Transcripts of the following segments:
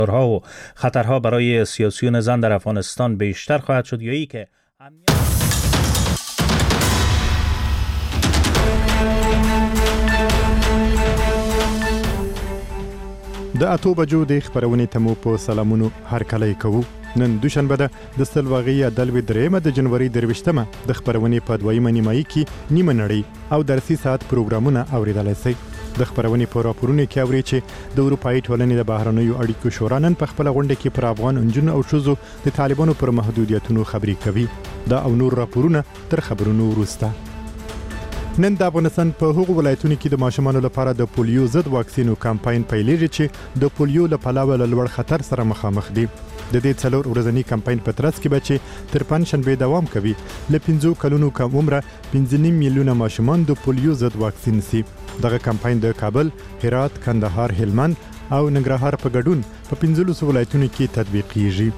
و خطرها برای سیاسیون زن در افغانستان بیشتر خواهد شد یا ای که د اتو بجو د خبرونې تمو په سلامونو هر کله کوو. نن دوشنبه ده د سلواغي دلوي درېمه د جنوري 23مه د خبرونې په دویمه نیمایي کې نیمه نړۍ او درسي ساعت پروګرامونه اوریدلای شئ. د خبرونې په راپورونو کې اوري چې د اروپאי ټولنې د بهرنیو اړیکو شورا نن په خپل غونډه کې پر افغان انجونو او ښځو د طالبانو پر محدودیتونو خبرې کوي. دا او نور راپورونه تر خبرونو وروسته. نن د افغانستان په هغو ولایتونو کې د ماشومانو لپاره د پولیو ضد واکسینو کمپاین پیلېږي چې د پولیو له پلوه له لوړ خطر سره مخامخ دي. د دې 4 ورځنی کمپاین په ترڅ کې به چې تر پنځشنبه دوام کوي. له 5 کلونو کم عمره 5.5 میلیونه ماشومان د پولیو ضد واکسین سي. دغه کمپاین د کابل، هرات، کندهار، هلمند او ننګرهار په ګډون په 15 ولایتونو کې تطبیقیږي.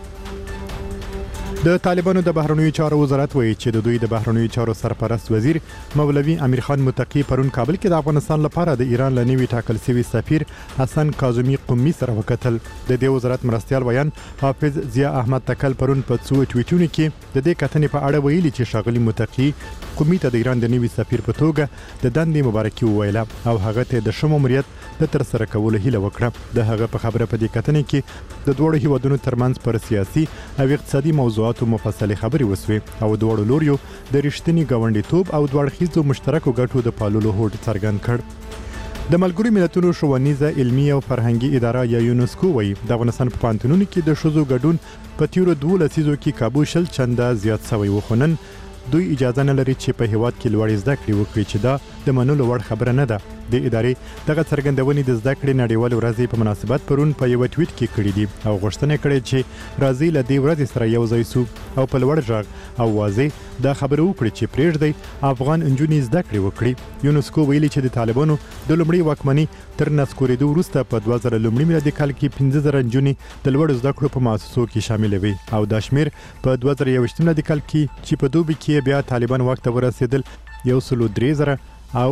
د طالبانو د بهرنیو چارو وزارت وایي چې د دوی د بهرنیو چارو سرپرست وزیر مولوي امیر خان متقی پرون کابل کې د افغانستان لپاره د ایران له نوي ټاکل شوي سفیر حسن کاظمی قمی سره وکتل. د دې وزارت مرستیال ویان حافظ ضیا احمد تکل پرون په څو ټویټونو کې د دې کتنې په اړه ویلي چې ښاغلي متقی قمی ته د ایران د نوي سفیر په توګه د دندې مبارکي وویله او هغه ته د ښه ماموریت د ترسره کولو هیله وکړه. د هغه په خبره په دې کتنې کې د دوه هیوادونو ترمنځ پر سیاسي او اقتصادي موضوعات مفصلې خبرې وسوې او دوه لوريو د رښتینی ګاونډیتوب او دوه اړخیزو مشترکو ګټو د پاللو هوډ څرګند کړ. د ملګرو ملتونو ښوونیزه علمي او فرهنګي اداره یا یونسکو وایي د افغانستان په پوهنتونونو کې د ښځو ګډون په تیرو 12 لسیزو کې کابو شل چنده زیات شوی و. خو نن دوی اجازه نه لري چې په هیواد کې لوړ زده کړې وکړي چې دا د منلو وړ خبره نه ده. د ادارې دغه څرګندونې د زده کړې نړیوال ورځې په مناسبت پرون په یو ټویټ کې کړی دي او غوښتنه کړې چې راځي له دې ورځې سره یو ځای سو او په لوړ ځای او واضح دا خبره وکړي چې پرېږدي افغان انجونې زده کړې وکړي. یونسکو ویلي چې د طالبانو د لومړي واکمنۍ تر نسکورېدو وروسته په 2000 میلادي کال کې 15000 انجونې د لوړ زده کړو په مؤسسو کې شامل وي او دا شمیر په 2021 میلادي کال کې چې په دوبي کې بیا طالبان وخت ورسېدل 13000 او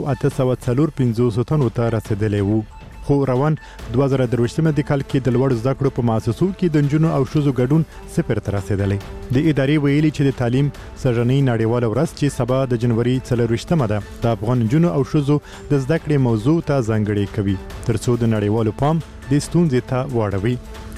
845 تنو ته رسیدلی وو. خو روان 2023 میلادي کال کې د لوړ زده کړو په مؤسسو کې د نجونو او ښځو ګډون 0 ته رسیدلی. د ادارې ویلي چې د تعلیم سږنۍ نړیواله ورځ چې سبا د جنوري 24مه ده د افغان نجونو او ښځو د زده کړې موضوع ته ځانګړې کوي ترڅو د نړیوالو پام د ستونزې ته واړوي.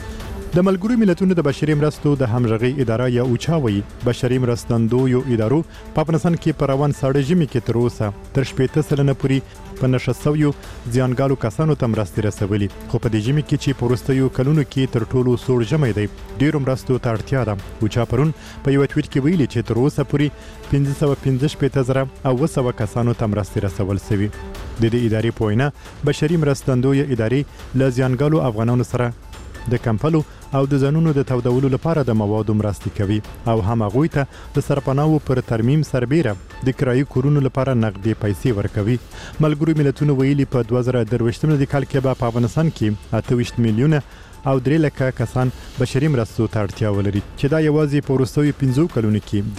د ملګرو ملتونو د بشري مرستو د همغږي اداره یا اوچا وایي بشري مرستندویو ادارو په افغانستان کې په روان ساړه ژمي کې تر اوسه تر 80% پورې په نشه شویو زیانګالو کسانو ته مرستې رسولي. خو په دې ژمي کې چې په وروستیو کلونو کې تر ټولو سوړ ژمی دی ډیرو مرستو ته اړتیا ده. اوچا پرون په یو ټویټ کې ویلي چې تر اوسه پورې 515,000 او 200 کسانو ته مرستې رسول شوي. د دې ادارې په وینا بشري مرستندویو ادارې له زیانګالو افغانانو سره د کمپلو او د ځانونو د تودولو لپاره د موادو مرستې کوي او هم هغوی ته د سرپناهو پر ترمیم سربیره د کرایي کورونو لپاره نقدي پیسې ورکوي. ملګرو ملتونو ویلي په 2023 میلادي کال کې به په افغانستان کې 28 میلیونه او 3 لکه کسان بشري مرستو ته اړتیا ولري چې دا یوازې په وروستیو 15 کلونو کې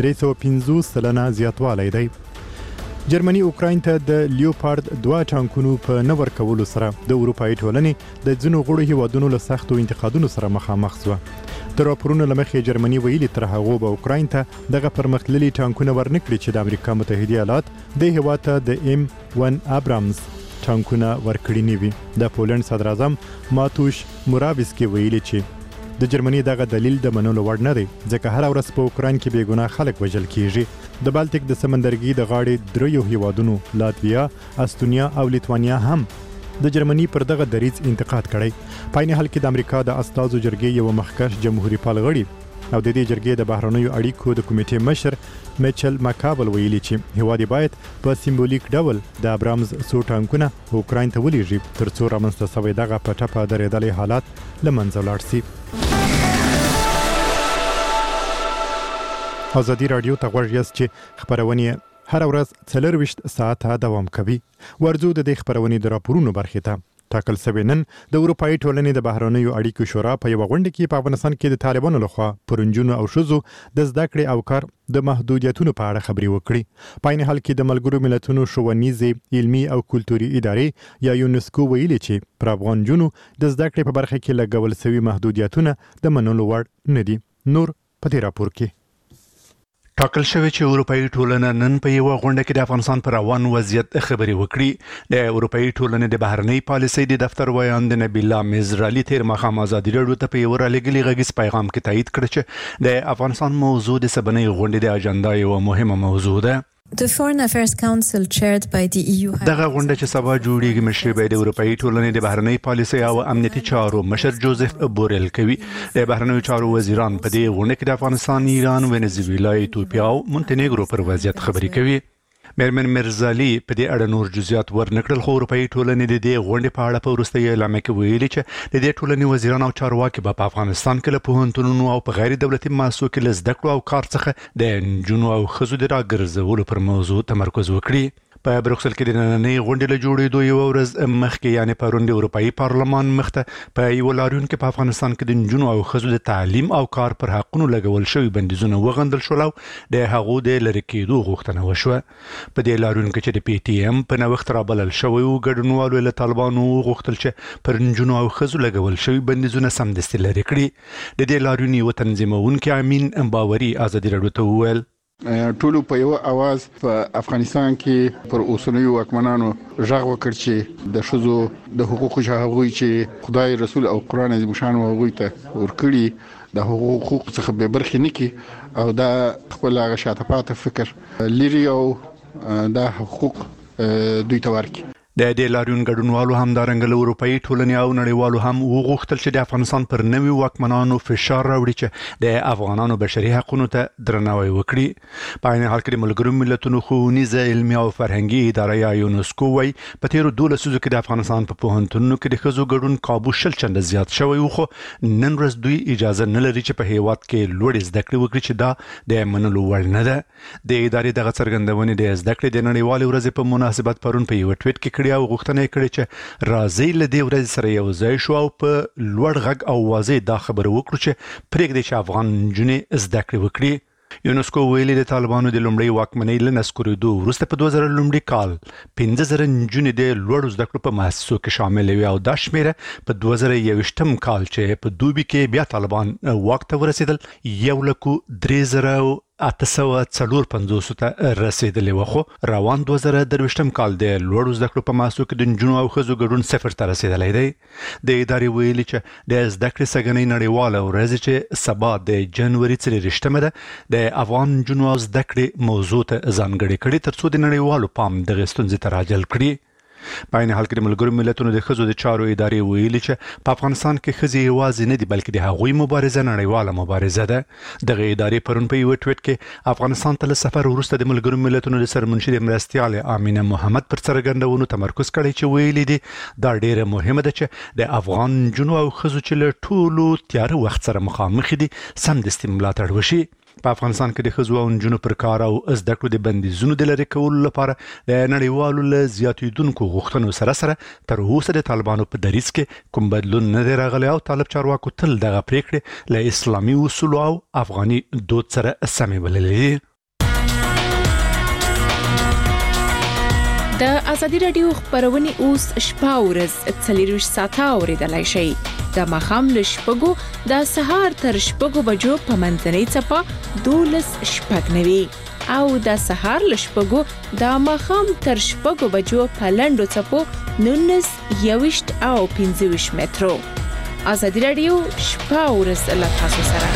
350% زیاتوالی دی. جرمني اوکراین ته د لیوپارد 2 ټانکونو په نه ورکولو سره د اروپאי ټولنې د ځینو غړو هیوادونو له سختو انتقادونو سره مخامخ شوه. د راپورونو له مخې جرمني ویلي تر هغو به اوکراین ته دغه پرمختللي ټانکونه ورنکړي چې د امریکا متحده ایالات د هیواد ته د M1 ابرامز ټانکونه ورکړي نه وي. د پولند صدر اعظم ماتوش موراویسکی ویلي چې د جرمني دغه دلیل د منلو وړ نه دی ځکه هر ورځ په اوکراین کې بې ګناه خلک وژل کیږي. د بالټیک د سمندرګي د غاړې 3 هیوادونو لاتویا، استونیا او لیتوانیا هم د جرمني پر دغه دریځ انتقاد کړی. په عین حال کې د امریکا د استازو جرګې یو مخکښ جمهوریت پال غړي او د دې جرګې د بهرنیو اړیکو د کمیټې مشر میچل ماکابل ویلي چې هیواد باید په سیمبولیک ډول د ابرامز څو ټانکونه اوکراین ته ولېږي ترڅو رامنځته شوی دغه په ټپه درېدلي حالات له منځه لاړ شي. ازادي رادیو ته غوږ یاست چې خبرونه هر ورځ 24 ساعته دوام کوي. ورځو د دې خبرونې د راپورونو برخې ته ټاکل شوی. نن د اروپאי ټولنې د بهرنیو اړیکو شورا په یو غونډه کې په افغانستان کې د طالبانو لخوا پر نجونو او ښځو د زده کړې او کار د محدودیتونو په اړه خبرې وکړي. په عین حال کې د ملګرو ملتونو ښوونیزې، علمي او کلتوري ادارې یا یونسکو ویلي چې پر افغان نجونو د زده کړې په برخه کې لګول شوي محدودیتونه د منلو وړ نه دي. نور په دې راپور کې ټاکل شوی چې اروپאי ټولنه نن په یو غونډه کې د افغانستان پر روان وضعیت خبرې وکړي. د اروپאי ټولنې د بهرنۍ پالیسۍ د دفتر ویاند نبیلا مزرالی تیر مخام ازادي راډیو ته په یو رالېږلي غږیز پیغام کې تایید کړ چې د افغانستان موضوع د سبنۍ غونډې د اجنډا یو مهمه موضوع ده. The Foreign Affairs Council chaired by the EU دغه غونډه چې سبا جوړیږي مشري به د اروپאי ټولنې د بهرنۍ پالیسۍ او امنیتي چارو مشر جوزف بورل کوي. د بهرنیو چارو وزیران په دې غونډه کې د افغانستان، ایران، وینزویلا، ایتوپیا او مونټینیګرو پر وضعیت خبرې کوي. میرمن مرزالي په دې اړه نور جزئیات ورنکړل، خو اروپאי ټولنې د دې غونډې په اړه په وروستي اعلامیه کې ویلي چې د دې ټولنې وزیران او چارواکي په افغانستان کې له پوهنتونونو او په غیر دولتي مؤسسو کې له زده کړو او کار څخه د نجونو او ښځو د راګرځولو پر موضوع تمرکز وکړي. په بروکسل کې د نننۍ غونډې له جوړېدو یو ورځ مخکې یعنې پرون د اروپאי پارلمان مخته په یو لاریون کې په افغانستان کې د نجونو او ښځو د تعلیم او کار پر حقونو لګول شوي بندیزونه وغندل شول او د هغو د لرې کېدو غوښتنه وشوه. په دې لاریون کې چې د پی ټي ایم په نوښت رابلل شوی و، ګډونوالو له طالبانو غوښتل چې پر نجونو او ښځو لګول شوي بندیزونه سمدستي لرې کړي. د دې لاریون یو تنظیمونکی امین باوري ازادي راډیو ته وویل ټولو په یو आवाज په افغانستان کې پر اوسنیو واکمنانو ژغ وکړ چې د ښځو د حقوقو هغوی چې خدای رسول او قران عظیم شان هغوی ته ورکړي د حقوق څخه به برخه نه کی او دا خپل هغه شاته پاتې فکر لري او دا حقوق دوی ته ورکړي. د دې لاریون ګډونوالو هم د رنګل اروپאי ټولنې او نړیوالو هم وغوښتل چې د افغانستان پر نوي واکمنانو فشار راوړي چې د افغانانو بشري حقوقو ته درناوی وکړي. په عین حال کې د ملګرو ملتونو ښوونیزه، علمي او فرهنګي اداره یا یونسکو وايي په تیرو 12 لسیزو کې د افغانستان په پوهنتونونو کې د ښځو ګډون کابو 60 چنده زیات شوی و، خو نن ورځ دوی اجازه نه لري چې په هیواد کې لوړې زده کړې وکړي چې دا د منلو وړ نه ده. د ادارې دغه څرګندونې د زده کړې د نړیوالې ورځې په مناسبت پرون په یو ټویټ کې کړی او غوښتنه کړې چې راځي له دې ورځې سره یو ځای شو او په لوړ غږ او واضح دا خبره وکړو چې پرېږدي چې افغان نجونې زده کړې وکړي. یونسکو ویلي د طالبانو د لومړۍ واکمنۍ له نسکورېدو وروسته په 2000 لومړي کال 15,000 نجونې د لوړو زده کړو په مؤسسو کې شامل وي او دا شمیره په 2021 کال چې په دوبي کې بیا طالبان واک ته ورسېدل 1,03,854 ته رسیدلې و، خو روان 2023 کال د لوړو زده کړو په مؤسسو کې د نجونو او ښځو ګډون 0 ته رسیدلی دی. د ادارې ویلي چې د زده کړې سږنۍ نړیواله ورځ چې سبا د جنوري 23 ده د افغان نجونو او زده کړې موضوع ته ځانګړې کړي ترڅو د نړیوالو پام دغه ستونزې ته راجلب کړي. په عین حال کې د ملګرو ملتونو د ښځو د چارو ادارې ویلي چې په افغانستان کې ښځې یوازې نه دي بلکې د هغوی مبارزه نړیواله مبارزه ده. دغه ادارې پرون په یو ټویټ کې افغانستان ته له سفر وروسته د ملګرو ملتونو د سرمنشي مرستیال امینه محمد پر څرګندونو تمرکز کړی چې ویلي دي دا ډیره مهمه ده چې د افغان نجونو او ښځو چې له ټولو تیاره وخت سره مخامخ دي سمدستي ملاتړ وشي. په افغانستان کې د ښځو او نجونو پر کار او زده کړو د بندیزونو د لرې کولو لپاره د نړیوالو له زیاتېدونکو غوښتنو سره سره تر اوسه د طالبانو په دریځ کې کوم بدلون نه دی راغلی او طالب چارواکو تل دغه پریکړې له اسلامي اصولو او افغاني دود سره سمې بللې دي. د ازادي راډیو خبرونه اوس شپه ورځ 24 ساعته اوریدلای شئ. د ماښام له شپږو د سهار تر شپږو بجو په منځنۍ څپه 12:09 او د سهار له شپږو د ماښام تر شپږو بجو په لنډو څپو 19:20 او 25 مترو. ازادي راډیو شپه ورځ له تاسو سره.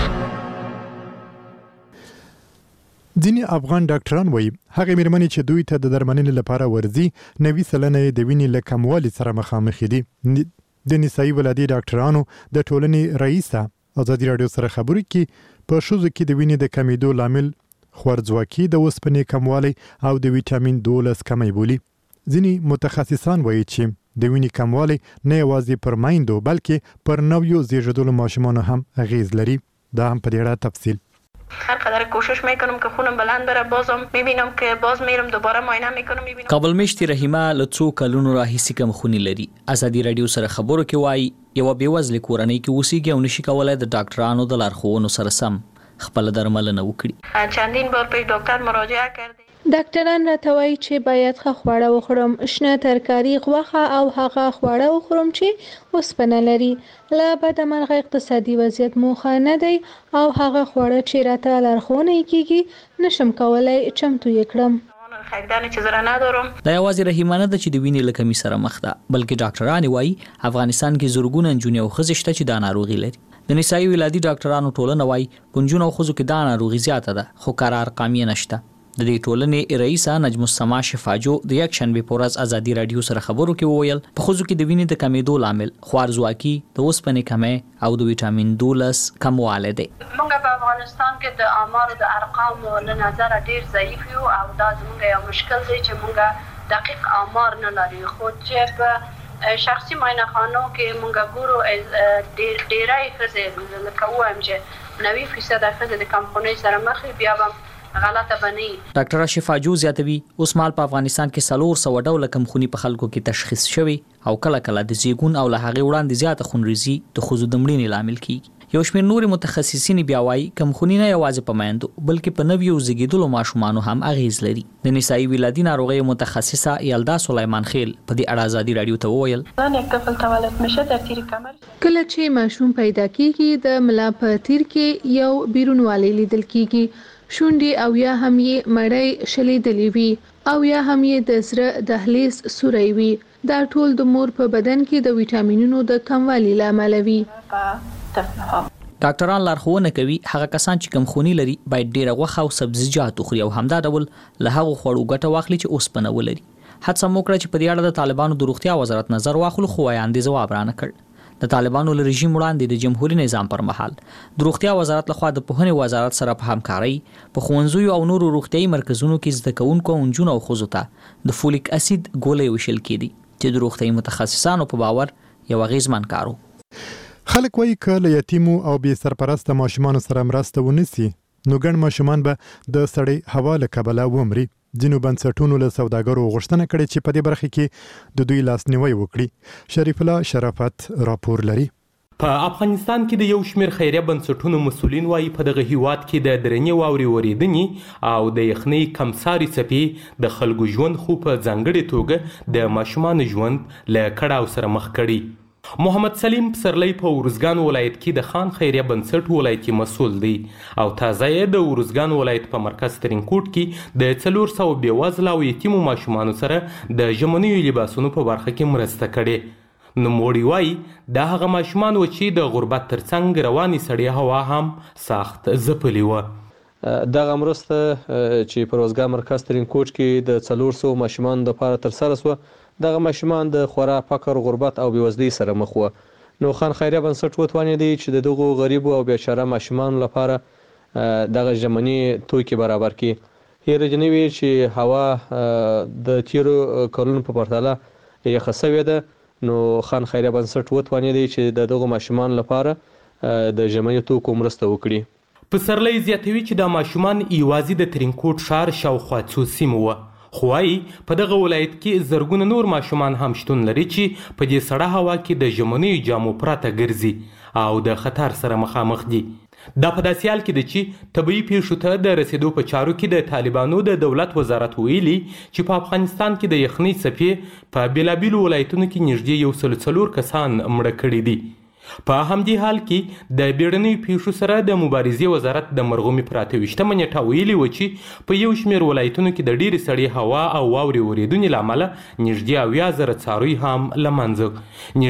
ځینې افغان ډاکټران وایي هغه میرمنې چې دوی ته د درملنې لپاره ورځي 90% د وینې له کموالي سره مخامخ دي. د نسایي ولادي ډاکټرانو د ټولنې رئیسه ازادي راډیو سره خبرې کې په ښځو کې د وینې د کمیدو لامل خوارځواکي، د اوسپنې کموالی او د ویټامین 12 کمی بولي. ځینې متخصصان وایي چې د وینې کموالی نه یوازې پر میندو بلکې پر نویو زیږیدلو ماشومانو هم اغیز لري. دا هم په دې اړه تفصیل هر قدر کوشش میکنم که خونم بلند بره، بازم میبینم که باز میرم دوباره معاینه میکنم میبینم. کابل میشتي رحیمه له څو کلونو راهیسې کم خونی لري. ازادي رادیو سره خبرو کې وایي یو بیوزله کورنۍ کې اوسېږي او نشي کولای د ډاکټرانو د لارښوونو سره سم خپل درملنه وکړي. چندین بار په ډاکټر مراجعه کړې. ډاکټران راته وایي چې باید ښه خواړه وخورم، شنه ترکاري، غوښه او هغه خواړه وخورم چې اوسپنه لري. له بده مرغه اقتصادي وضعیت مو ښه نه دی او هغه خواړه چې راته لارښوونه کیږي نشم کولای چمتو یې کړم. دا یوازې رحیمه نه ده چې د وینې له کمۍ سره مخ ده، بلکې ډاکټران وایي افغانستان کې زرګونه نجونې او ښځې شته چې دا ناروغي لري. د نسایي ولادي ډاکټرانو ټولنه وایي په نجونو او ښځو کې دا ناروغي زیاته ده، خو کره ارقام یې نشته. د دې ټولنې رئیسه نجم السما شفاجو د یک شنبه په ورځ ازادي رادیو سره خبرو کې وویل په ښځو کې د وینې د کمیدو لامل خوارزواکي، د اوسپنې کمی او د ویټامین 12 کموالی دی. موږ په افغانستان کې د آمارو د ارقامو له نظره ډیر ضعیف یو او دا زموږ یو مشکل دی چې موږ دقیق آمار نه لري. خو چې په شخصي معاینخانو کې موږ ګورو ډیری ښځې لکه وایم چې 90% ښځې د کمخونۍ سره مخ بیا به غلطه بني. ډاکټر شفاجو زیاتوي اوس مال په افغانستان کې 400 ډوله کمخوني په خلکو کې تشخیص شوی او کله کله د زیګون او له هغې وړاندې زیاته خونریزي د ښځو د مړینې لامل کیږي. یو شمېر نور متخصصین بیا وایي کمخوني نه یوازې په میندو بلکې په نویو زیږیدلو ماشومانو هم اغیز لري. د نسایي ولادي ناروغیو متخصصه یلدا سلیمان خیل په دې اړه ازادي رادیو ته وویل کله چې ماشوم پیدا کیږي د ملا په تیر کې یو بیرونوالی لیدل کیږي، شونډې او یا هم یې مړی شلیدلې وي او یا هم یې د زړه دهلیز سوری وي. دا ټول د مور په بدن کې د ویټامینونو د کموالي لامل وي. ډاکټران لارښوونه کوي هغه کسان چې کمخوني لري باید ډیره غوښه او سبزیجات وخوري او همدا ډول له هغو خوړو ګټه واخلي چې اوسپنه ولري. هڅه مو کړه چې په دې اړه د طالبانو د روغتیا وزارت نظر واخلو، خو وایاندې ځواب رانه کړ. د طالبانو له رژیم وړاندې د جمهوریت نظام پر مهال د روغتیا وزارت لخوا د پوهنې وزارت سره په همکارۍ په ښوونځیو او نورو روغتیايي مرکزونو کې زده کوونکو او نجونو او ښځو ته د فولیک اسید ګولۍ ویشل کېدي چې د روغتیايي متخصصانو په باور یو اغیزمن کار و. خلک وایي که له یتیمو او بې سرپرسته ماشومانو سره مرسته ونسي نو ګڼ ماشومان به د سړې هوا له کبله ومري. ځینو بنسټونو له سوداګرو غوښتنه کړې چې په دې برخه کې د دوی لاسنیوی وکړي. شریف الله شرافت راپور لري. په افغانستان کې د یو شمېر خیریه بنسټونو مسؤلین وایي په دغه هیواد کې د درنې واورې ورېدنې او د یخنۍ کمساري څپې د خلکو ژوند خو په ځانګړې توګه د ماشومانو ژوند له کړاو سره مخ کړي. محمد سلیم پسرلی په ارزګان ولایت کې د خان خیریه بنسټ ولایتي مسؤل دی او تازه یې د ارزګان ولایت په مرکز ترینکوټ کې د 400 بېوزله او یتیمو ماشومانو سره د ژمنیو لباسونو په برخه کې مرسته کړې. نوموړي وایي دا هغه ماشومان و چې د غربت ترڅنګ روانې سړې هوا هم سخت ځپلې وه. دغه مرسته چې په ارزګان مرکز ترینکوټ کې د 400 ماشومانو لپاره ترسره شوه، دغه ماشومان د خورا فقر، غربت او بېوزلۍ سره مخ وو. نو خان خیریه بنسټ وتوانېدی چې د دغو غریبو او بیچاره ماشومانو لپاره دغه ژمني توکي برابر کړي. هیره جنې وي چې هوا د تیرو کلونو په پرتله یخه سوې ده، نو خان خیریه بنسټ وتوانېدی چې د دغو ماشومانو لپاره د ژمني توکو مرسته وکړي. پسرلی زیاتوي چې دا ماشومان یوازې د ترینکوټ ښار شاوخوا څو سیمې وه، خو وایي په دغه ولایت کې زرګونه نور ماشومان هم شتون لري چې په دې سړه هوا کې د ژمنیو جامو پرته ګرځي او د خطر سره مخامخ دي. دا په داسې حال کې ده چې طبیعي پیښو ته د رسیدو په چارو کې د طالبانو د دولت وزارت ویلي چې په افغانستان کې د یخنۍ څپې په بېلابېلو ولایتونو کې نږدې 104 کسان مړه کړي دي. په همدې حال کې د بیړنیو پیښو سره د مبارزې وزارت د مرغومي پر 28مه نیټه ویلي و چې په یو شمېر ولایتونو کې د ډېرې سړې هوا او واورې ورېدنې له امله نږدې 70,000 څاروي هم له منځه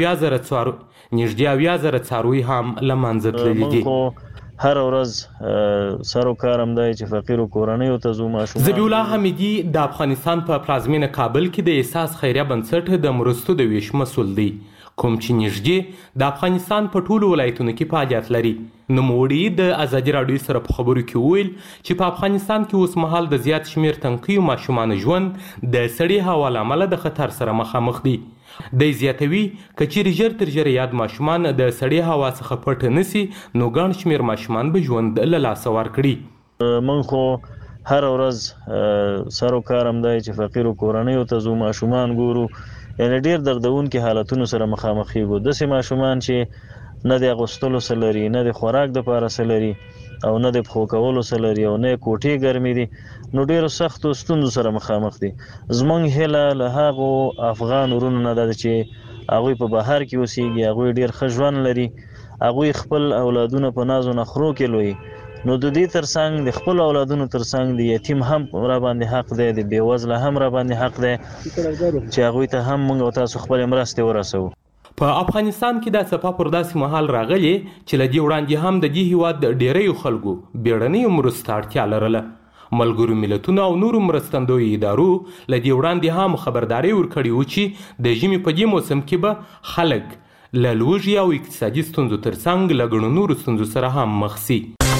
نږدې 70,000 څاروي هم له منځه تللي دي. هر ورځ سر و کارم دی چې فقیرو کورنیو ته ځو ماشومان. ذبیح الله حمیدي د افغانستان په پلازمینه کابل کې د احساس خیریه بنسټ د مرستو د ویش مسؤل دی، کوم چې نږدې د افغانستان په ټولو ولایتونو کې فعالیت لري. نوموړي د ازادي راډیو سره په خبرو کې وویل چې په افغانستان کې اوس مهال د زیات شمېر تنکیو ماشومانو ژوند د سړې هوا له امله د خطر سره مخامخ دی. دی زیاتوي که چیرې ژر تر ژره یاد ماشومان د سړې هوا څخه پټ نسی نو ګڼ شمېر ماشومان به ژوند له لاسه ورکړي. موږ خو هر ورځ سر و کار هم دی چې فقیرو کورنیو ته ځو، ماشومان ګورو، یعنې ډېر دردونکي حالتونو سره مخامخ کېږو. داسې ماشومان چې نه د اغوستلو څه لري، نه د خوراک دپاره څه لري، او نه د پښو کولو څه لري، او نه یې کوټې ګرمې دي، نو ډېرو سختو ستونزو سره مخامخ دي. زموږ هیله له هغو افغان ورونو نه ده چې هغوی په بهر کې اوسېږي، هغوی ډېر ښه ژوند لري، هغوی خپل اولادونه په نازو نخرو کې لویي، نو د دې ترڅنګ د خپل اولادونو ترڅنګ د یتیم هم را باندې حق دی، د بېوزله هم را باندې حق دی چې هغوی ته هم موږ او تاسو خپلې مرستې ورسوو. په افغانستان کې دا څپه پر داسې مهال راغلی چې له دې وړاندې هم د دې هیواد د ډیریو خلکو بیړنیو مرستو اړتیا لرله. ملګرو ملتونو او نورو مرستندویو ادارو له دې وړاندې هم خبرداری ورکړې و چې د ژمي په دې موسم کې به خلک له لوږې او اقتصادي ستونزو ترڅنګ له ګڼو نورو ستونزو سره هم مخ شي.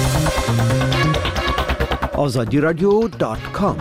azadiradio.com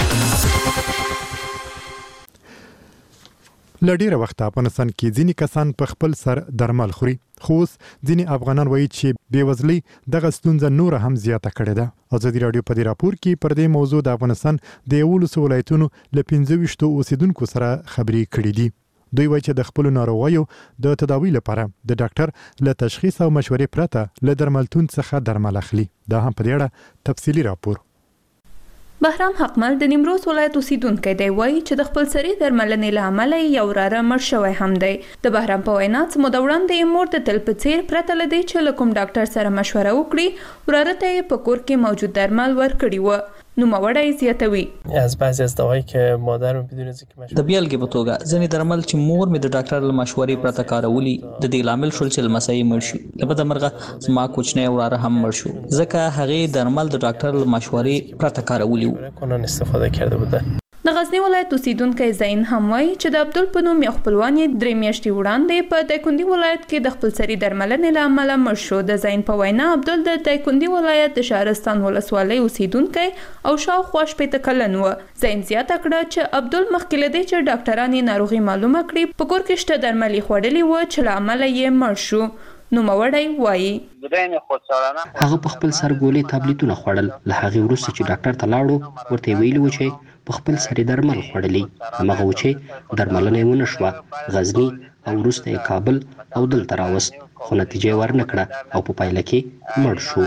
لډیره وخت افغانستان کې ځینې کسان په خپل سر درمل خوري، خو اوس ځینې افغانان وایي چې بېوزلي دغه ستونزه نور هم زیاته کړې ده. ازادي راډیو په دې راپور کې پر دې موضوع د افغانستان د 11 ولایتونو له 25 اوسیدونکو سره خبرې کړې دي. دوی وایي چې د خپل ناروغیو د تداوی لپاره د ډاکټر له تشخیص او مشورې پرته له درملتون څخه درمل اخلي. دا هم په دې اړه تفصیلي راپور. بهرام حقمل د نیمروز ولایت اوسیدونکی دی، وایي چې د خپل سري درملنې له امله یو وراره مړ شوی هم دی. د بهرام په وینا څه موده وړاندې یې مور د تل په څیر پرته له دې چې له کوم ډاکټر سره مشوره وکړي وراره ته یې په کور کې موجود درمل ورکړي وو. نوموړی زیاتوي از بعضی از دواهایی که مادرم بدون از اینکه مشوره د بیلګې په توګه ځینې درمل چې مور مې د ډاکټر له مشورې پرته کارولي د دې لامل شول چې لمسی یې مړ شي. له بده مرغه زما کوچنی وراره هم مړ شو ځکه هغې درمل د ډاکټر له مشورې پرته کارولي وو. استفاده کرده بودن. د غزنی ولایت اوسیدونکی زین هم وایي چې د عبدل په نوم یو خپلوان یې 3 میاشتې وړاندې په دایکندي ولایت کې د خپل سري درملنې له امله مړ شو. د زین په وینا عبدل د دایکندي ولایت د شهرستان ولسوالۍ اوسیدونکی او شاوخوا 80 کلن و. زین زیاته کړه چې عبدل مخکې له دې چې ډاکټران یې ناروغي معلومه کړي په کور کې شته درمل یې خوړلي وو چې له امله یې مړ شو. نوموړی وایي هغه په خپل سر ګولې تابلیتونه خوړل، له هغې وروسته چې ډاکټر ته لاړو ورته یې ویلي و چې په خپل سر یې درمل خوړلي، هماغه و چې درملنه یې ونه شوه. غزني او وروسته یې کابل او دلته راوست، خو نتیجه یې ورنه کړه او په پایله کې مړ شو.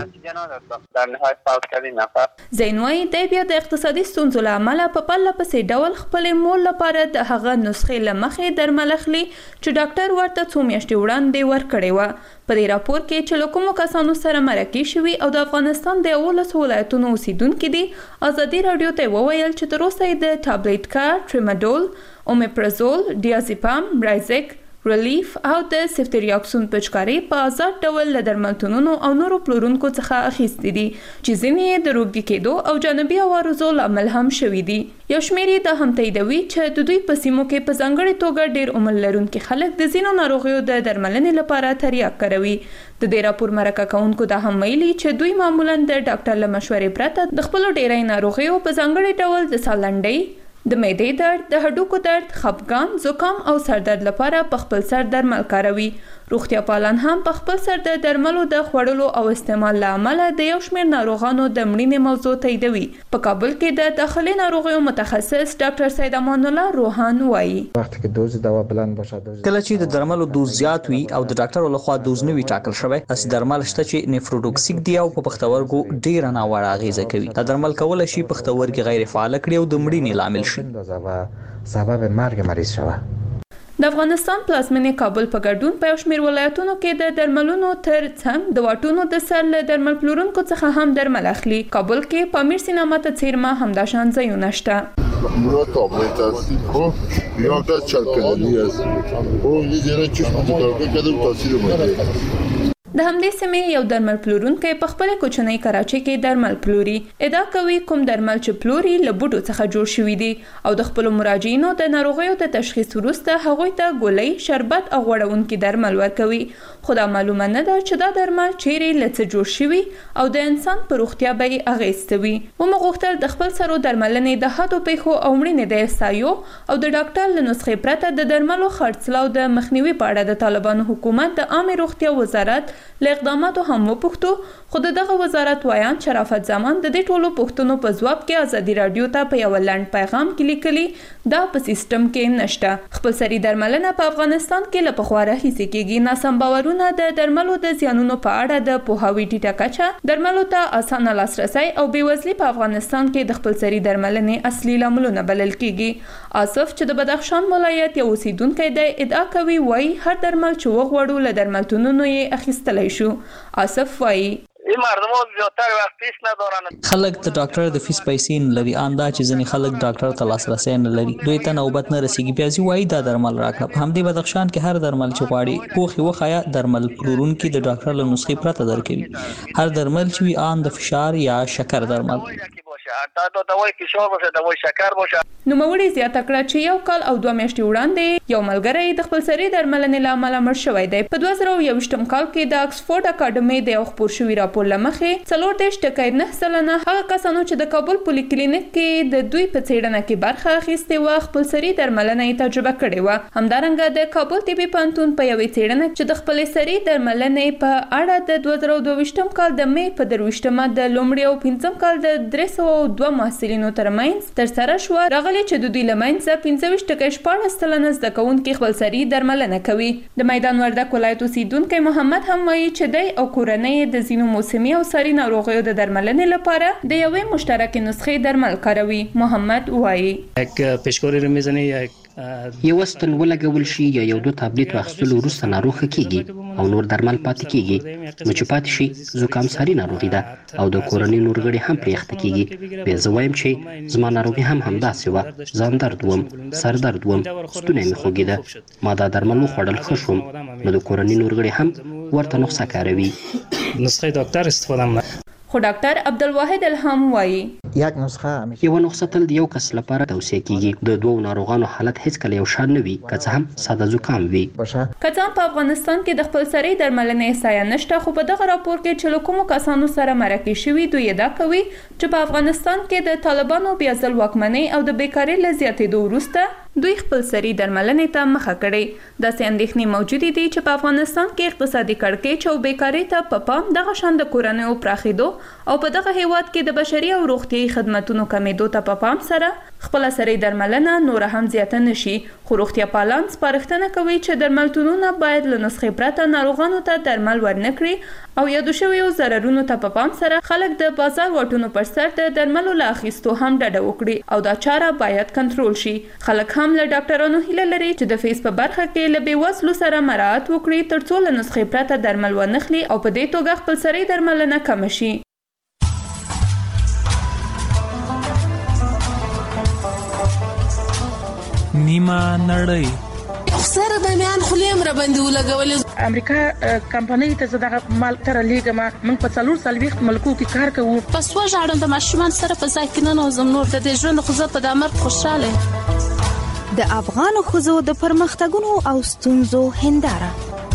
زین وایي دی بیا د اقتصادي ستونزو له امله په پرله پسې ډول خپلې مور لپاره د هغه نسخې له مخې درمل اخلي چې ډاکټر ورته څو میاشتې وړاندې ورکړې وه. په دې راپور کې چې له کومو کسانو سره مرکې شوي او د افغانستان د 11 ولایتونو اوسیدونکي دي، ازادي راډیو ته وویل چې تر اوسه یې د ټابلیټ کار، ټریماډول، اومیپرازول، ډیازیپام، رایزک، ریلیف او د سیفتریاکسون پچکاري په آزاد ډول له درملتونونو او نورو پلورونکو څخه اخیستي دي چې ځینې یې د روږدي کېدو او جانبي عوارضو لامل هم شوي دي. یو شمېر یې دا هم تاییدوي چې د دوی په سیمو کې په ځانګړې توګه ډېر عمر لرونکي خلک د ځینو ناروغیو د درملنې لپاره تریاک کاروي. د دې راپور مرکه کوونکو دا هم ویلي چې دوی معمولا د ډاکټر له مشورې پرته د خپلو ډېری ناروغیو په ځانګړي ډول د ساه لنډۍ، د معدې درد، د هډوکو درد، خپګان، زکام او سردرد لپاره په خپل سر درمل کاروي. روغتیا پالان هم په خپل سر د درملو د خوړلو او استعمال له امله د یو شمېر ناروغانو د مړینې موضوع تاییدوي. په کابل کې د داخلي ناروغیو متخصص ډاکټر سید امان الله روحان وایي وقتی که دوز دوا بلند باشه، کله چې د درملو دوز زیات وي او د ډاکټر لخوا دوز نه وي ټاکل شوی، داسې درمل شته چې نیفروډوکسیک دي او په پښتورګو ډېره ناوړه اغېزه کوي. دا درمل کولی شي پښتورګي غیر فعاله کړي او د مړینې لامل شي، سبب مرګ مریض شوه. د افغانستان پلازمینې کابل په ګډون په یو شمېر ولایتونو کې د درملونو تر څنګ د واټونو د سر له درمل پلورونکو څخه هم درمل اخلي. کابل کې په امیر سینما ته څیرمه همداشان ځایونه شته. یا تابلت هستی خب یا تا چلپدلی هستی خب یه جره چشم متکارکه کده و تاثیر مده. د همدې سیمې یو درمل پلورونکی په خپل کوچنۍ کراچۍ کې درمل پلوري. ادعا کوي کوم درمل چې پلوري له بوټو څخه جوړ شوي دي او د خپل مراجعینو د ناروغیو د تشخیص وروسته هغوی ته ګولۍ، شربت او غوړونکي درمل ورکوي. خو دا معلومه نه ده چې دا درمل چیرې له څه جوړ شوي او د انسان په روغتیا به یې اغېسته وي. ومو غوښتل د خپل سرو درملنې د حادو پیښو او مړینې د احصایو او د ډاکټر له نسخې پرته د درملو خرڅلاو د مخنیوي په اړه د طالبانو حکومت د عامه روغتیا وزارت له اقداماتو هم وپوښتو، خو دغه وزارت وایان شرافت زمان د دې ټولو پوښتنو په ځواب کې ازادي راډیو ته په یو لنډ پیغام کې لیکلي دا په سیستم کې نشته. خپلسري درملنه په افغانستان کې له پخوا راهیسې کېږي. ناسم باورونه د درملو د زیانونو په اړه د پوهاوي ټیټه کچه، درملو ته اسانه لاسرسی او بېوزلي په افغانستان کې د خپلسري درملنې اصلي لاملونه بلل کېږي. آصف چې د بدخشان ولایت یو اوسیدونکی دی ادعا کوي وایي هر درمل چې وغواړو له درملتونونو یې اخیستلی شو. آصف وایي خلک د ډاکټر د فیس پیسې نه لري، ان دا چې ځینې خلک ډاکټر ته لاسرسی نه لري، دوی ته نوبت نه رسیږي. بیا ځي وایي دا درمل راکړه. په همدې بدخشان کې هر درمل چې غواړي پوښي وخایا درمل پلورونکي د ډاکټر له نسخې پرته درکوي. هر درمل چې وي ان د فشار یا شکر درمل. نوموړي زیاته کړه چې یو کال او 2 میاشتې وړاندې یو ملګری د خپلسري درملنې له امله مړ شوی دی. په 2021 کال کې د اکسفورډ اکاډمۍ د یو خپور شوي راپور له مخې 40.9% هغه کسانو چې د کابل پولي کلینیک کې د دوی په څېړنه کې برخه اخیستې وه خپلسري درملنه یې تجربه کړې وه. همدارنګه د کابل طبي پوهنتون په یوې څېړنه چې د خپلې سري درملنې په اړه د 2022 کال د مې په 23 د لومړي او 5 کال د 302 محصلینو ترمنځ ترسره شوه، راغلي چې د دوی له منځه 25.14% زده کوونکي خپلسري درملنه کوي. د میدان وردګ ولایت اوسیدونکی محمد هم وایي چې دی او کورنۍ د ځینو موسمي او ساري ناروغیو د درملنې لپاره د یوې مشترکې نسخې درمل کاروي. محمد وایي پیشکاری رو میزنه یک یو ستن ولګول شي یا یو 2 تابلیت واخیستلو وروسته ناروغ کیږي او نور درمل پاتې کیږي. نو چې پاتې شي زکام ساري ناروغي ده او د کورنۍ نور غړي هم پرېخته کیږي. بیا زه وایم چې زما ناروغي هم همداسې وه، ځان درد وم، سر درد وم، ستونی مې خوږېده. ما دا درمل وخوړل ښه شوم. نو د کورنۍ نور غړي هم ورته نسخه کاروي. نسخه ډاکټر استفاده نه. خو ډاکټر عبدالواحد الهام وایي یو نسخه تل د یو کس لپاره توصیه کیږي. د 2 ناروغانو حالت هیڅ کله یو شان نه وي، که څه هم ساده زکام وي. که څه په افغانستان کې د خپلسري درملنې احصایه نشته، خو په دغه راپور کې چې له کومو کسانو سره مرکې شوي دوی ادعا کوي چې په افغانستان کې د طالبانو بیا ځل واکمنۍ او د بیکارۍ له زیاتېدو وروسته دوی خپلسري درملنې ته مخه کړې. داسې اندېښنې موجودې دي چې په افغانستان کې اقتصادي کړکېچ او بیکارۍ ته په پام دغه شان د کورنیو پراخېدو او په دغه هیواد کې د بشري او روغتیايي خدماتونو کمیدو ته په پام سره خپلسري درملنه نور هم زیاته نشي. خو روغتیا پالان سپارښتنه کوي چې درملتونونه باید له نسخې پرته ناروغانو ته درمل ورنکړي او یادو شویو ضررونو ته په پام سره خلک د بازار واټونو پر سر د درملو له اخیستو هم ډډه وکړي او دا چاره باید کنټرول شي. خلک هم له ډاکټرانو هیله لري چې د فیس په برخه کې له بېوزلو سره مراعات وکړي ترڅو له نسخې پرته درمل ونخلي او په دې توګه خپلسري درملنه کم شي. نیمه نړۍ سره د میان خلیم را باندې ولګولې. امریکا کمپنۍ ته زړه مال تر لیګما موږ په 4 ملکو کې کار کوو. پس وژاړم د ماشومان سره په ځای کې نه نوزم نور د ژوند خو زه په دمر خوشاله. د افغان خزو د پرمختګونو او ستونزو هنداره.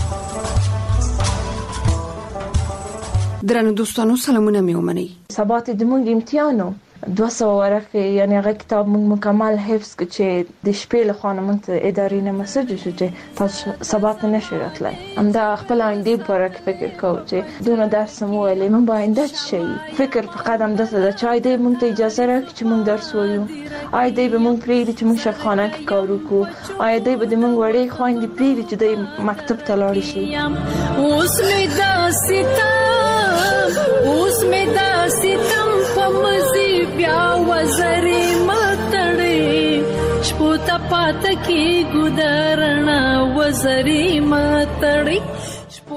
درنو دوستانو سلامونه مې ومنئ. ثبات د موږ امتحانو 200 ورقه یعنی هغه کتاب موږ مکمل حفظ کړ چې د شپې له خوا موږ ته ادارې نه مسج شو چې تاسو سبات نشئ راتلای. همدا خپل آینده پر فکر کوو چې دونه درس مو ولې موږ باید شي فکر په قدم د چای دی موږ ته اجازه راکړي چې موږ درس وایو. آی دی به موږ پریږدي چې موږ شفخانه کې کار وکړو. آی دی به موږ وړې خويندې پریږدي چې د مکتب ته لاړ شي. اوس مې دا ستم اوس مې دا ستم په مزي بیا وزري ماتړې شپو ته پات کې ګدارنا وزري ماتړې شپو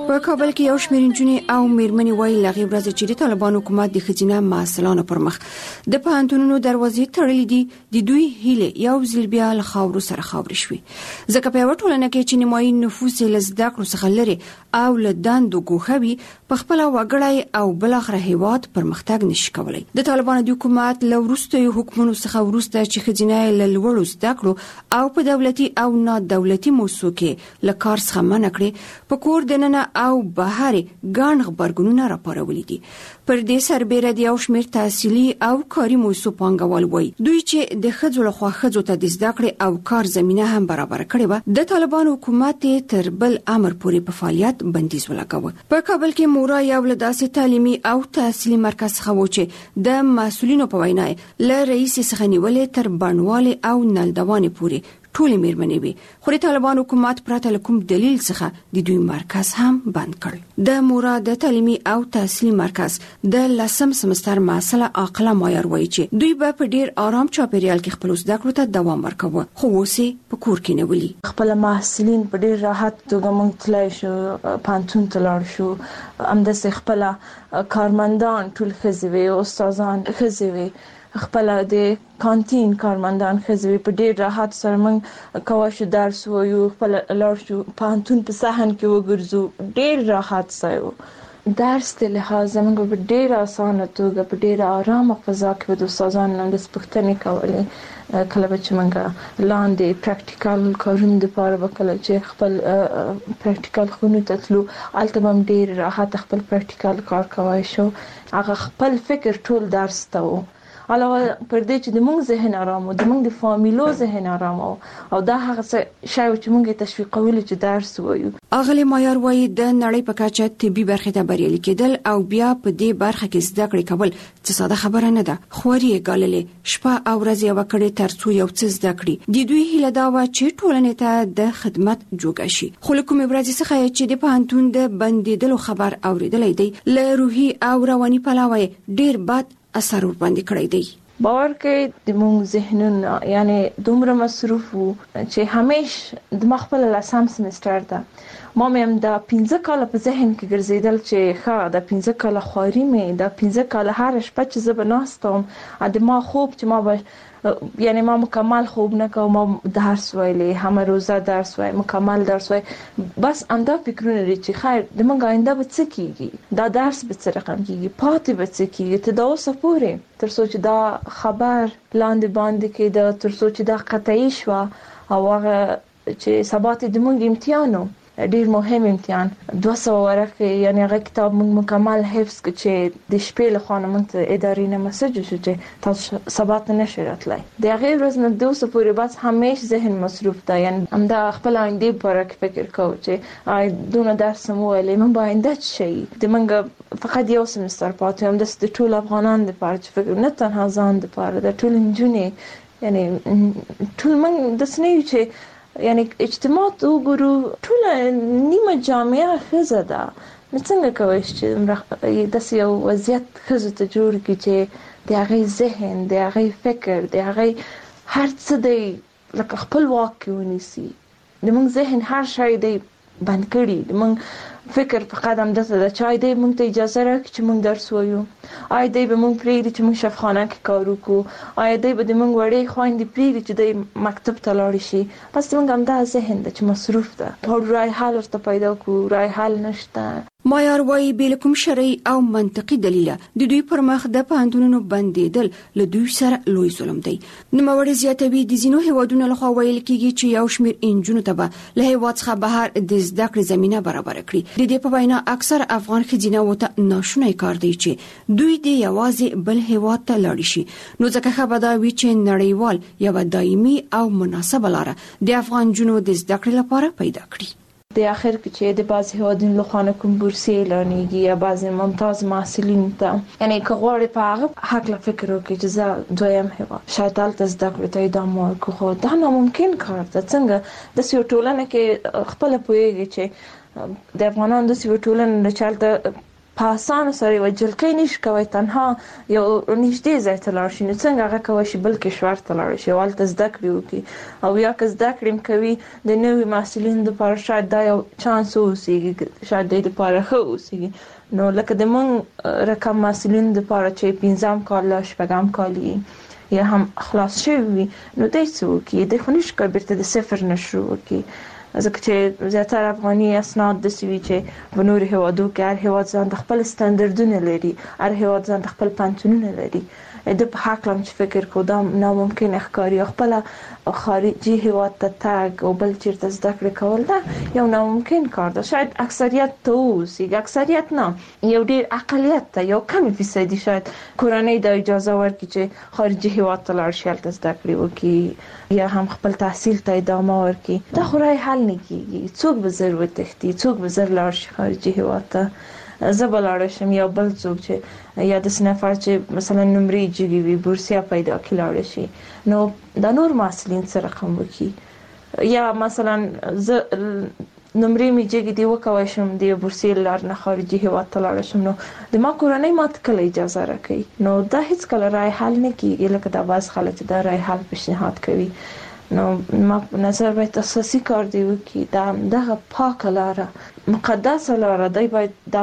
په کابل کې یو شمېر نجونې او میرمنې وایي لغې ورځې چې د طالبان حکومت د ښځینه محصلانو پر مخ د پوهنتونونو دروازې تړلې دي د دوی هیله یو ځل بیا له خاورو سره خاورې شوې ځکه په یوه ټولنه کې چې نیمایي نفوس یې له زده کړو څخه لرې او له دندو ګوښه وي په خپله وګړی او بالاخره هیواد پرمختګ نشي کولی د طالبانو د حکومت له وروستیو حکمونو څخه وروسته چې ښځینه یې له لوړو زده کړو او په دولتي او نه دولتي موسسو کې له کار څخه منع کړې په کور دننه او بهر ګڼ غبرګونونه راپارولي دي پر دې سربېره د یو شمېر تحصیلي او کاري موسسو پانګوال وایي دوی چې د ښځو لخوا ښځو ته د زده کړې او کار زمینه هم برابر کړې وه د طالبانو حکومت تر بل امر پورې په فعالیت بندیز ولګاوه په کابل کې مورا یو له داسې تعلیمي او تحصیلي مرکز څخه و چې د مسؤلینو په وینا له رئیس څخه نیولې تر بڼوالې او نلدوانې پورې ټول میرمنې وي خو د طالبان حکومت پرته له کوم دلیل څخه د دوی مرکز هم بند کړ د مورا د تعلیمي او تحصیلي مرکز د 10م سمستر محصله عاقله مایر وایي چې دوی به په ډیر آرام چاپیریال کې خپل زده کړو ته دوام ورکوي خو اوس په کور کې نه ولي خپل محصلین په ډیر راحت توګه موږ تلای شو پانتون تلار شو همداسې خپل کارمندان ټول ښځې وي استادان ښځې وي خپل د کانتین کارمندان ښځې په ډیر راحت سره موږ کولی شو درس ووایو خپل لاړ شو پوهنتون په صحن کې وګرځو ډیر راحت سره درس د لحاظه موږ په ډیر اسانه توګه په ډیر آرامه فضا کې د استادانو نه د پوښتنې کولې کله به چې موږ لاندې پریکټیکل کارونو لپاره به کله چې خپل پریکټیکل خونو ته تلو هلته به هم ډیر راحت خپل پریکټیکل کار کولی شو هغه خپل فکر ټول درس ته و علاوه پر دې چې د موږ ذهن آرام او د موږ د فامیلو ذهن آرام او دا هغه شی چې موږ تشویقولو چې درس وایو اغلی مایر وایي د نړۍ په کچه طبي برخې ته بریالي کېدل او بیا په دې برخه کې زده کړې کول څه ساده خبره نه ده خوري ګاللې شپه او ورځ یې وکړې ترڅو یو څه زده کړي د دوی هیله دا و چې ټولنې ته د خدمت جوګه شي خو له کومې ورځې څخه چې د پوهنتون د بندېدلو خبر اوریدلی دی له روحي او رواني پلوه ډیر بد اثر ور باندې کړی دی باور کې د موږ ذهنونه یعنی دومره مصروف وو چې همیش د مخبل لسم سمستر ده ما مې هم د 15 کال په ذهن کې ګرځیدل چې ښه د 15 کال خواري مې د 15 کال هر شپه چې زه بناستم د ما خوب چې ما به یعنی ما مکمل خوب نه کوم ما درس ویلې همه روزه درس وای مکمل درس وای بس انده فکرونه لري چې خیر د موږ آینده به څه کیږي دا درس به څه رقم کیږي پاتې به څه کیږي ته دا اوسه پورې تر څو چې دا خبر لاندې باندې کې د تر څو چې دا قطعي شو او هغه چې سبات د موږ امتحانو ډیر مهم امتحان 200 ورقه یعنی هغه کتاب موږ مکمل حفظ کړ چې د شپې له خانه موږ ته ادارې نه مسج شو چې تاسو سبات نشئ راتلای د هغه ورځ نه 200 پورې بس همیش ذهن مصروف ده یعنی همدا خپل آینده پرې فکر کوو چې دونه درس مو ولې من باندې شي د منګه فقط یو سمستر پاتې هم د ټول افغانان لپاره چې فکر نه تنها ځان لپاره د ټول انجونې یعنی ټول موږ د سنوي چې یعنی اجتماع وګورو ټول نیمه جامعه خزه ده څنګه کوي چې د یو وضعیت خزه ته جوړ کی چې د هغه ذهن د هغه فکر د هغه هر څه دی لکه خپل واک ونیسي د موږ ذهن هر شی دی بند کړي د موږ فکر فقط هم دته د چای دی موږ ته اجازه راکړي چې موږ درس وایو آی دی به موږ پریږدي چې موږ شفخانه کې کار وکړو آی دی به د موږ وړې خويندې پریږدي چې د مکتب ته لاړ شي بس موږ هم دا ذهن د چې مصروف ده او راي حل ورته پیدا کو راي حل نشته مایر وایي بل کوم شرعي او منطقي دلیل د دوی پر مخ د پوهنتونونو بندیدل له دوی سره لوی ظلم دی نوموړي زیاتوي د ځینو هیوادونو لخوا ویل کیږي چې یو شمېر انجونو ته به له هیواد څخه بهر د زده کړې زمينه برابر کړي د دې په وینا اکثر افغان ښځینه وته ناشونی کار دی چې دوی د یوازې بل هیواد ته لاړ شي نو ځکه خبره وی چې نړیوال یو دایمي او مناسبه لار د افغان جنو د زده کړې لپاره پیدا کړي د اخر کې چې د باز هیوادونو لخوا کوم بورسي اعلانېږي یا باز ممتاز محصلین ته یعنی کغوړې په هغه حق له فکر وکړي چې زه دویم هیواد شاید تاسو زده کړئ ته ادامه ورکړو خو دا ناممکن کار ده څنګه د سیو ټولنه کې خپل پوهیږي چې د افغانانو د سیو ټولنه چالت په اسانه سره وجل کې نشي کوي تنها یو نږدې ځای ته لاړ شي نو څنګه هغه کوي چې بل کشور ته لاړ شي ولته زده کړې وکړي او یا که زده کړې کوي د نوي محصلینو لپاره شاید دا یو چانس اوسېږي شاید د لپاره ښه اوسېږي نو لکه د موږ رقم محصلینو لپاره چې 15 کال لا شپږم کال یا هم خلاص شوی نو دای څو کې د خونیش کا بیرته د صفر نشو کې ځکه چې زیاتره افغاني اسناد د سوي چې په نور هوادو کې هر هواد ځان د خپل سټانډرډونه لري هر هواد ځان د خپل پانتونونه لري د په حق لم فکر کو دا ناممکن ښکاري خپل خارجي هواد ته تاګ او بل چیرته زده کړې کول دا یو ناممکن کار ده شاید اکثریت ته اوسېږي اکثریت نه یو ډیر اقلیت ته یو کم فیصدي شاید کورنۍ د اجازه ورکړي چې خارجي هواد ته لاړ شي هلته زده کړې وکړي یا هم خپل تحصیل ته ادامه ورکړي دا خو راي حل نه کیږي څوک به زر وتښتي څوک به زر لاړ شي خارجي هواد ته زبلاړ شم یا بل څوک چې یا د سنفر چې مثلا نمرې جوړي وي بورسیا پیدا کړي شي نو د نور محصلین سره کوم وکي یا مثلا ز نمرې می جګې دی وکوي شم د بورسیا لار نه خارجي هواد ته لاړ شم نو د ما کورنۍ ماته کله اجازه راکړي نو دا هیڅ کله راي حل نه کیږي لکه دا باز خلک دا راي حل پیشنهاد کوي نو ما نظر باید اساسي کار دی وکي دا دغه پاک لاره مقدس لاره دی باید